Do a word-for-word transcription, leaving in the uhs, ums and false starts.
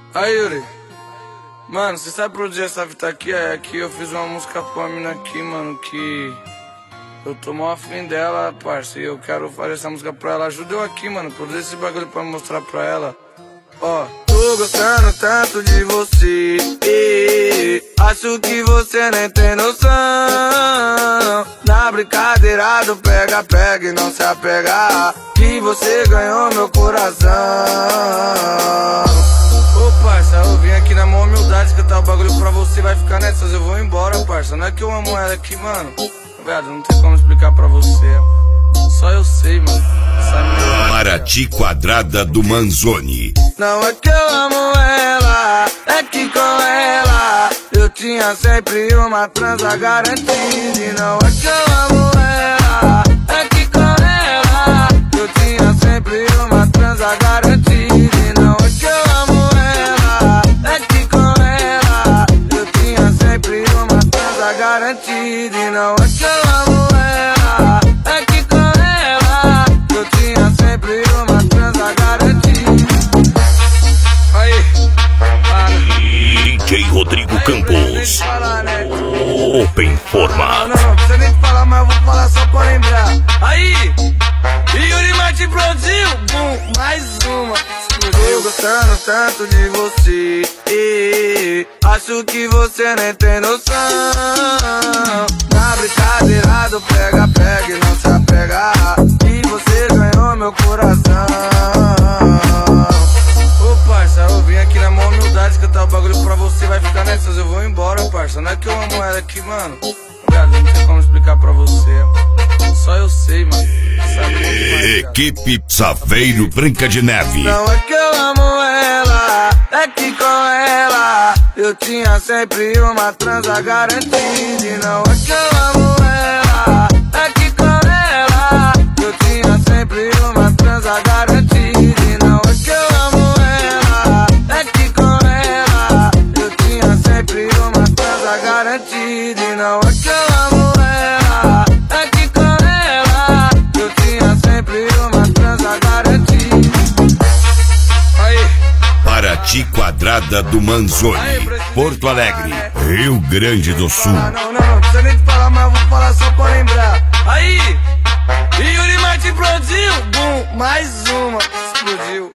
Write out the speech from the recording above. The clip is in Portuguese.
Aí, Yuri. Mano, você sabe produzir essa fita aqui? É que eu fiz uma música pra uma mina aqui, mano, que eu tô mó afim dela, parça. E eu quero fazer essa música pra ela. Ajuda eu aqui, mano, produzir esse bagulho pra mostrar pra ela. Ó, tô gostando tanto de você, e acho que você nem tem noção. Na brincadeira do pega, pega e não se apegar, que você ganhou meu coração. Ô parça, eu vim aqui na maior humildade cantar o bagulho pra você, vai ficar nessas, eu vou embora, parça. Não é que eu amo ela aqui, mano, velho, não tem como explicar pra você. Só eu sei, mano. Paraty Quadrada do Manzoni. Não é que eu amo ela, é que com ela eu tinha sempre uma transa garantida. E não é que eu amo ela, é que com ela eu tinha sempre uma transa garantida. E não é que eu amo ela, é que com ela eu tinha sempre uma transa garantida. E não é que eu amo ela, é que com ela eu tinha sempre uma transa garantida. Aí, D J Rodrigo Campos. falar, né? Open Format. Não, não, não precisa nem falar, mas eu vou falar só pra lembrar. Aí, Yuri Martin produziu, bum, mais uma. Eu gostando tanto de você, e acho que você nem tem noção. Na brincadeira do pega, pega e não se apegar, e você ganhou meu coração. Ô parça, eu vim aqui na maior humildade cantar o bagulho pra você, vai ficar nessas, eu vou embora, parça. Não é que eu amo ela aqui, mano, obrigado, não tem como explicar pra você. Só eu sei, mano. Equipe Saveiro Branca de Neve. Não é que eu amo ela, é que com ela eu tinha sempre uma transa garantida. E não é que eu amo ela, é que com ela eu tinha sempre uma transa garantida. E não é que eu amo ela, é que com ela eu tinha sempre uma transa garantida. E não é que eu amo ela, é que com ela eu tinha sempre uma transa garantida. Aí, Paraty Quadrada do Manzoni, Porto Alegre, Rio Grande do Sul. não, não, não, não precisa nem falar, mas eu vou falar só pra lembrar. Aí, Yuri Martin produziu, bum, mais uma, explodiu.